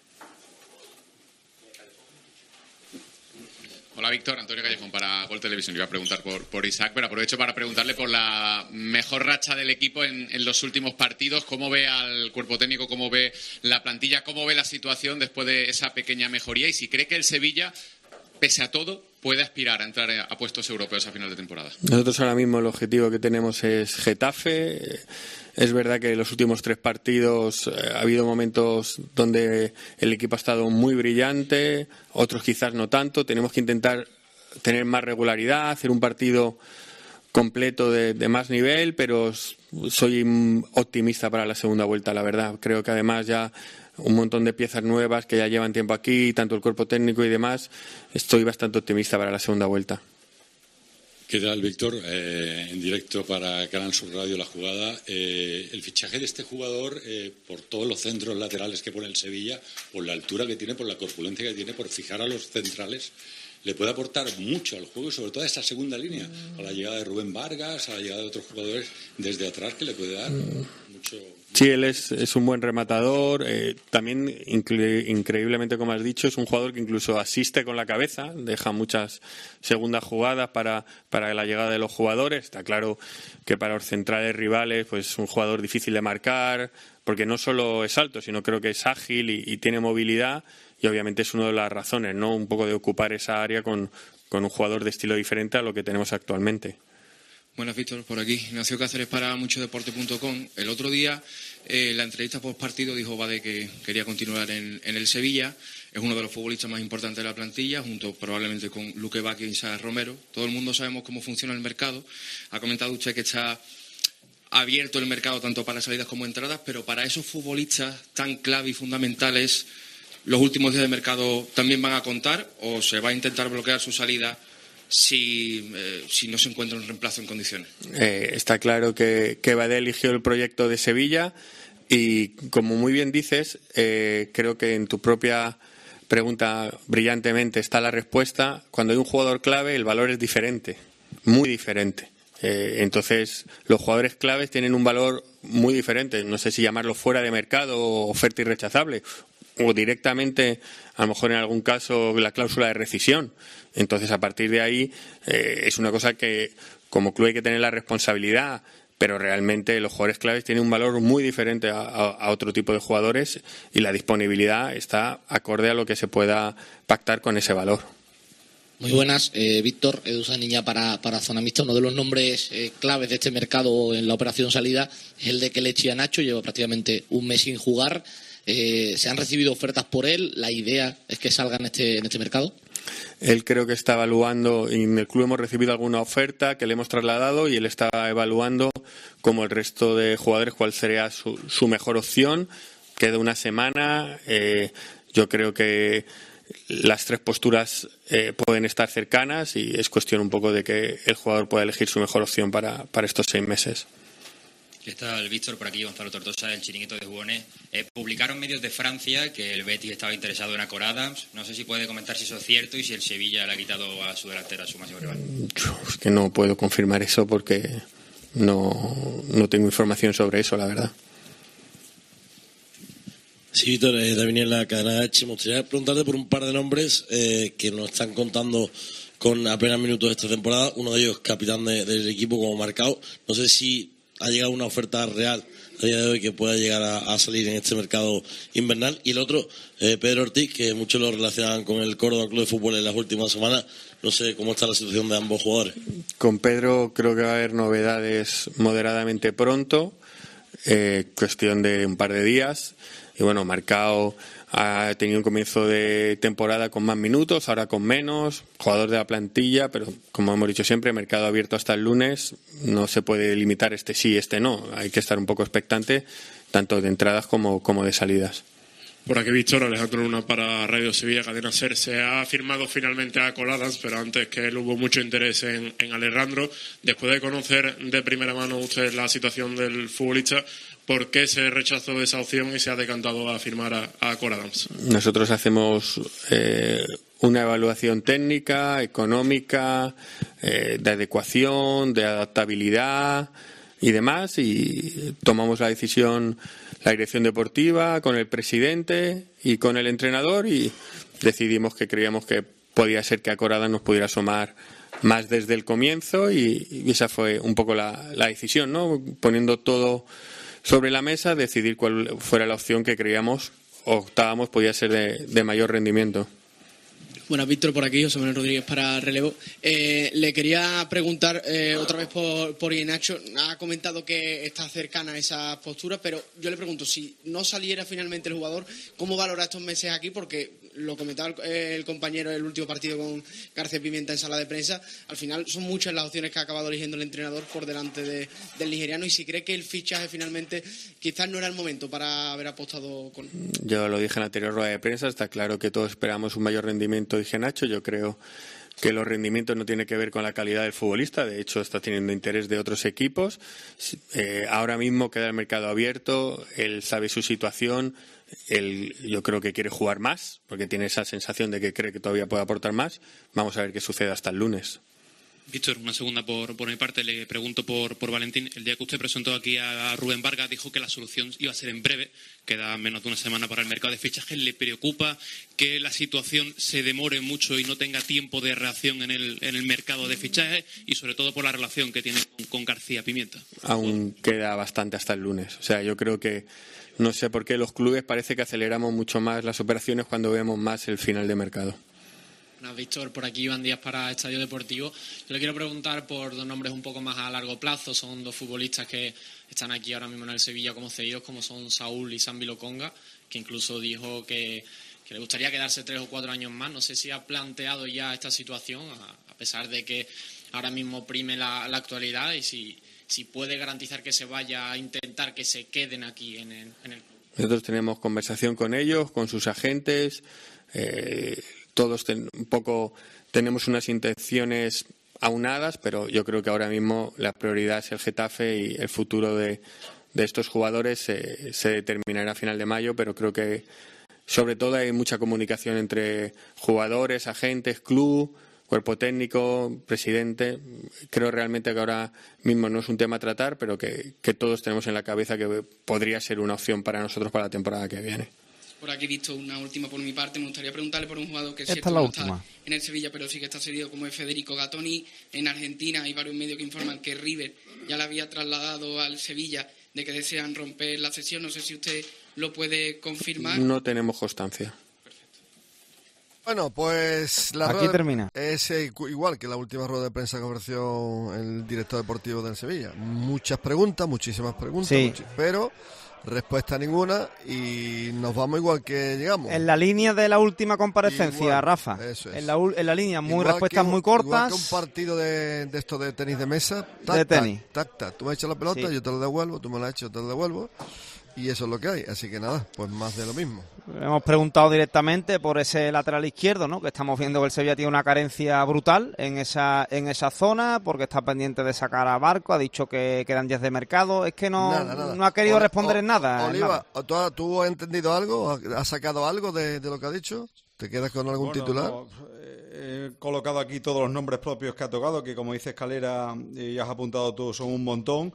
Hola, Víctor. Antonio Callejón para Gol Televisión. Iba a preguntar por Isaac, pero aprovecho para preguntarle por la mejor racha del equipo en los últimos partidos. ¿Cómo ve al cuerpo técnico? ¿Cómo ve la plantilla? ¿Cómo ve la situación después de esa pequeña mejoría? Y si cree que el Sevilla, pese a todo, puede aspirar a entrar a puestos europeos a final de temporada. Nosotros ahora mismo el objetivo que tenemos es Getafe. Es verdad que en los últimos 3 partidos ha habido momentos donde el equipo ha estado muy brillante, otros quizás no tanto. Tenemos que intentar tener más regularidad, hacer un partido completo de más nivel, pero soy optimista para la segunda vuelta, la verdad. Creo que además ya un montón de piezas nuevas que ya llevan tiempo aquí, tanto el cuerpo técnico y demás, estoy bastante optimista para la segunda vuelta. ¿Qué tal, Víctor? En directo para Canal Sur Radio La Jugada. El fichaje de este jugador, por todos los centros laterales que pone el Sevilla, por la altura que tiene, por la corpulencia que tiene, por fijar a los centrales, le puede aportar mucho al juego y sobre todo a esa segunda línea, a la llegada de Rubén Vargas, a la llegada de otros jugadores desde atrás que le puede dar mucho. Sí, él es un buen rematador, también increíblemente, como has dicho, es un jugador que incluso asiste con la cabeza, deja muchas segundas jugadas para la llegada de los jugadores. Está claro que para los centrales rivales pues es un jugador difícil de marcar, porque no solo es alto, sino creo que es ágil y tiene movilidad, y obviamente es una de las razones, ¿no? Un poco de ocupar esa área con un jugador de estilo diferente a lo que tenemos actualmente. Buenas, Víctor, por aquí. Ignacio Cáceres para muchodeporte.com. El otro día, la entrevista post partido dijo Bade que quería continuar en el Sevilla. Es uno de los futbolistas más importantes de la plantilla, junto probablemente con Luque Bacchio y Isaac Romero. Todo el mundo sabemos cómo funciona el mercado. Ha comentado usted que está abierto el mercado tanto para salidas como entradas, pero para esos futbolistas tan clave y fundamentales, ¿los últimos días de mercado también van a contar o se va a intentar bloquear su salida si no se encuentra un reemplazo en condiciones? Está claro que Bade eligió el proyecto de Sevilla y, como muy bien dices, creo que en tu propia pregunta brillantemente está la respuesta. Cuando hay un jugador clave, el valor es diferente, muy diferente. Entonces, los jugadores claves tienen un valor muy diferente. No sé si llamarlo fuera de mercado o oferta irrechazable, o directamente, a lo mejor en algún caso, la cláusula de rescisión. Entonces, a partir de ahí, es una cosa que como club hay que tener la responsabilidad, pero realmente los jugadores claves tienen un valor muy diferente a otro tipo de jugadores y la disponibilidad está acorde a lo que se pueda pactar con ese valor. Muy buenas, Víctor. Edu Saniña para Zona Mixta. Uno de los nombres claves de este mercado en la operación salida es el de Kelechi Iheanacho. Lleva prácticamente un mes sin jugar. ¿Se han recibido ofertas por él? ¿La idea es que salga en este mercado? Él creo que está evaluando, y en el club hemos recibido alguna oferta que le hemos trasladado y él está evaluando, como el resto de jugadores, cuál sería su mejor opción. Queda una semana, yo creo que las tres posturas pueden estar cercanas y es cuestión un poco de que el jugador pueda elegir su mejor opción para estos 6 meses. Está el Víctor por aquí, Gonzalo Tortosa, el chiringuito de jugones. Publicaron medios de Francia que el Betis estaba interesado en Akor Adams. No sé si puede comentar si eso es cierto y si el Sevilla le ha quitado a su delantera, a su máximo rival. Es que no puedo confirmar eso porque no tengo información sobre eso, la verdad. Sí, Víctor, David en la cadena H. Me gustaría preguntarte por un par de nombres que nos están contando con apenas minutos de esta temporada. Uno de ellos, capitán del equipo como marcado. No sé si ha llegado una oferta real a día de hoy que pueda llegar a salir en este mercado invernal. Y el otro, Pedro Ortiz, que muchos lo relacionan con el Córdoba Club de Fútbol en las últimas semanas. No sé cómo está la situación de ambos jugadores. Con Pedro creo que va a haber novedades moderadamente pronto, cuestión de un par de días. Y bueno, Marcao ha tenido un comienzo de temporada con más minutos, ahora con menos, jugador de la plantilla, pero como hemos dicho siempre, mercado abierto hasta el lunes, no se puede limitar este sí, este no, hay que estar un poco expectante, tanto de entradas como de salidas. Por aquí, Víctor, Alejandro Luna para Radio Sevilla, Cadena SER. Se ha firmado finalmente a Akor Adams, pero antes que él hubo mucho interés en Alejandro. Después de conocer de primera mano usted la situación del futbolista, ¿por qué se rechazó esa opción y se ha decantado a firmar a Akor Adams? Nosotros hacemos una evaluación técnica, económica, de adecuación, de adaptabilidad y demás, y tomamos la decisión la dirección deportiva con el presidente y con el entrenador y decidimos que creíamos que podía ser que Akor Adams nos pudiera sumar más desde el comienzo y esa fue un poco la decisión, ¿no? Poniendo todo sobre la mesa, decidir cuál fuera la opción que creíamos o optábamos podía ser de mayor rendimiento. Buenas, Víctor, por aquí, José Manuel Rodríguez para Relevo. Le quería preguntar otra vez por Iheanacho. Ha comentado que está cercana a esa postura, pero yo le pregunto, si no saliera finalmente el jugador, ¿cómo valora estos meses aquí? Porque lo comentaba el compañero en el último partido con García Pimienta en sala de prensa, al final son muchas las opciones que ha acabado eligiendo el entrenador por delante del nigeriano, y si cree que el fichaje finalmente quizás no era el momento para haber apostado con él. Yo lo dije en la anterior rueda de prensa, está claro que todos esperamos un mayor rendimiento de Iheanacho. Yo creo que los rendimientos no tienen que ver con la calidad del futbolista, de hecho está teniendo interés de otros equipos. Ahora mismo queda el mercado abierto, él sabe su situación, yo creo que quiere jugar más, porque tiene esa sensación de que cree que todavía puede aportar más. Vamos a ver qué sucede hasta el lunes. Víctor, una segunda por mi parte. Le pregunto por Valentín. El día que usted presentó aquí a Rubén Vargas dijo que la solución iba a ser en breve. Queda menos de una semana para el mercado de fichajes. ¿Le preocupa que la situación se demore mucho y no tenga tiempo de reacción en el mercado de fichajes? Y sobre todo por la relación que tiene con García Pimienta. Aún queda bastante hasta el lunes. O sea, yo creo que no sé por qué los clubes parece que aceleramos mucho más las operaciones cuando vemos más el final de mercado. Víctor, por aquí Iván Díaz para Estadio Deportivo. Yo le quiero preguntar por dos nombres un poco más a largo plazo. Son dos futbolistas que están aquí ahora mismo en el Sevilla como cedidos, como son Saúl y Sambi Lokonga, que incluso dijo que le gustaría quedarse 3 o 4 años más. No sé si ha planteado ya esta situación, a pesar de que ahora mismo prime la actualidad, y si puede garantizar que se vaya a intentar que se queden aquí en el club. Nosotros tenemos conversación con ellos, con sus agentes. Todos un poco tenemos unas intenciones aunadas, pero yo creo que ahora mismo la prioridad es el Getafe y el futuro de estos jugadores se determinará a final de mayo, pero creo que sobre todo hay mucha comunicación entre jugadores, agentes, club, cuerpo técnico, presidente. Creo realmente que ahora mismo no es un tema a tratar, pero que todos tenemos en la cabeza que podría ser una opción para nosotros para la temporada que viene. Por aquí he visto una última por mi parte. Me gustaría preguntarle por un jugador que es Esta cierto es la no última. está en el Sevilla, pero sí que está cedido, como es Federico Gattoni. En Argentina hay varios medios que informan que River ya le había trasladado al Sevilla de que desean romper la cesión. No sé si usted lo puede confirmar. No tenemos constancia. Bueno, pues la Aquí rueda termina. es igual que la última rueda de prensa que ofreció el director deportivo del Sevilla. Muchas preguntas, muchísimas preguntas, Sí. pero respuesta ninguna y nos vamos igual que llegamos. En la línea de la última comparecencia, Igual, Rafa. eso es. En la línea, muy Igual respuestas muy cortas. Igual que un partido de esto de tenis de mesa. De tenis. Tac. Tú me echas la pelota, Sí. yo te la devuelvo, tú me la echas, yo te la devuelvo. Y eso es lo que hay. Así que nada, pues más de lo mismo. Hemos preguntado directamente por ese lateral izquierdo, ¿no? Que estamos viendo que el Sevilla tiene una carencia brutal en esa zona, porque está pendiente de sacar a Barco, ha dicho que quedan 10 de mercado. Es que Nada. no ha querido responder en nada. Oliva, ¿tú has entendido algo? ¿Has sacado algo de lo que ha dicho? ¿Te quedas con algún titular? No, he colocado aquí todos los nombres propios que ha tocado, que como dice Escalera y has apuntado tú, son un montón.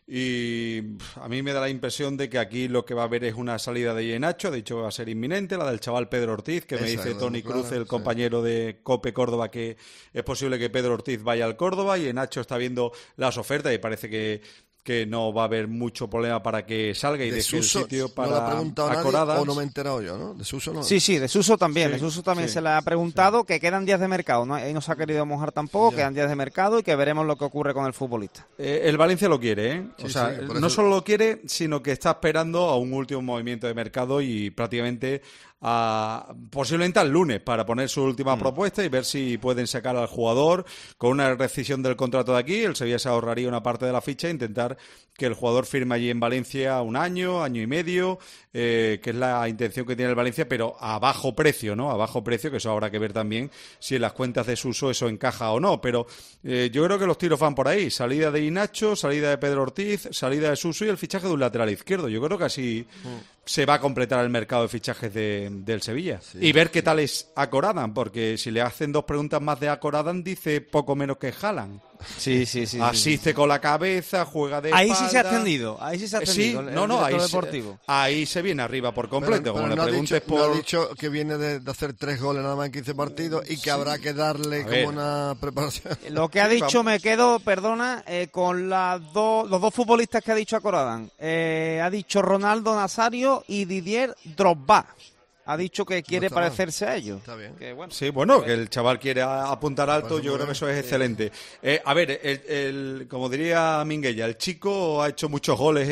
Y a mí me da la impresión de que aquí lo que va a haber es una salida de Iheanacho, de hecho va a ser inminente, la del chaval Pedro Ortiz, que me dice Tony Cruz, el compañero de COPE Córdoba, que es posible que Pedro Ortiz vaya al Córdoba, y Iheanacho está viendo las ofertas y parece que no va a haber mucho problema para que salga y deje el sitio para no le ha preguntado Acoradas. nadie, o no me he enterado yo, ¿no? De Suso no. Sí, de Suso también. Sí, de Suso también sí, se le ha preguntado que quedan 10 de mercado. ¿No? Ahí no se ha querido mojar tampoco, quedan 10 de mercado y que veremos lo que ocurre con el futbolista. El Valencia lo quiere, ¿eh? Sí, o sea, sí, por no eso- solo lo quiere, sino que está esperando a un último movimiento de mercado y prácticamente posiblemente al lunes para poner su última propuesta y ver si pueden sacar al jugador con una rescisión del contrato de aquí. El Sevilla se ahorraría una parte de la ficha e intentar que el jugador firme allí en Valencia un año y medio, que es la intención que tiene el Valencia, pero a bajo precio, ¿no? A bajo precio, que eso habrá que ver también si en las cuentas de Suso eso encaja o no. Pero yo creo que los tiros van por ahí. Salida de Iheanacho, salida de Pedro Ortiz, salida de Suso y el fichaje de un lateral izquierdo. Yo creo que así se va a completar el mercado de fichajes del Sevilla. Y ver qué tal es Acoradan, porque si le hacen 2 preguntas más de Acoradan, dice poco menos que Haaland. Sí. Asiste con la cabeza, juega de Ahí espalda. sí se ha extendido. Sí, el deportivo. ahí se viene arriba por completo. Pero como le no ha preguntes dicho, no por... ha dicho que viene de hacer 3 goles nada más en 15 partidos y que habrá que darle A ver. como una preparación. Lo que ha dicho, me quedo, perdona, con los dos futbolistas que ha dicho Acoradan. Ha dicho Ronaldo Nazario y Didier Drogba. Ha dicho que quiere está mal. parecerse a ellos. Está bien. Que, bueno, Sí, bueno, que el chaval quiere apuntar alto, Parece yo muy creo que bien. eso es excelente. A ver, como diría Minguella, el chico ha hecho muchos goles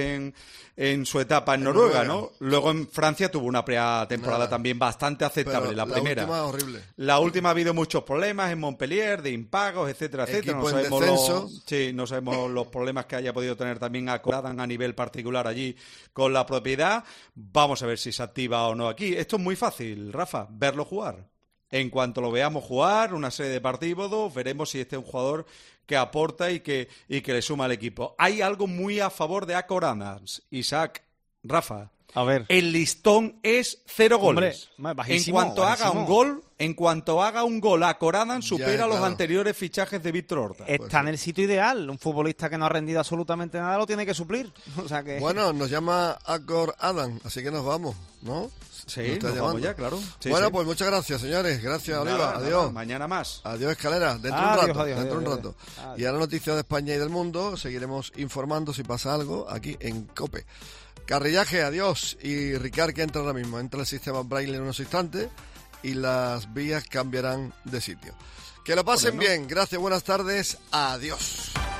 en su etapa en Noruega, ¿no? Luego en Francia tuvo una pretemporada Nada. también bastante aceptable, Pero la primera. última horrible. La última ha habido muchos problemas en Montpellier, de impagos, etcétera, etcétera. Equipo en descenso. No sabemos los problemas que haya podido tener también Acoradan a nivel particular allí con la propiedad. Vamos a ver si se activa o no aquí. Esto es muy fácil, Rafa, verlo jugar. En cuanto lo veamos jugar, una serie de partidos, veremos si este es un jugador que aporta y que le suma al equipo. Hay algo muy a favor de Acoradan, Isaac, Rafa. a ver. El listón es 0 goles. Hombre, En bajísimo, cuanto haga un gol, Acoradan supera los claro. anteriores fichajes de Víctor Horta. Está en el sitio ideal. Un futbolista que no ha rendido absolutamente nada lo tiene que suplir. O sea que... Bueno, nos llama Acoradan, así que nos vamos, ¿no? Sí, Nos está nos vamos llamando. ya, claro. Sí, Bueno, sí. pues muchas gracias, señores. Gracias, Oliva. Nada, Adiós. mañana más. Adiós, Escalera. Dentro Adiós, un rato. adiós, dentro adiós, un rato. adiós. Y ahora noticias de España y del mundo. Seguiremos informando si pasa algo aquí en COPE. Carrillaje, adiós. Y Ricard, que entra ahora mismo. Entra el sistema Braille en unos instantes y las vías cambiarán de sitio. Que lo pasen bien. Gracias, buenas tardes. Adiós.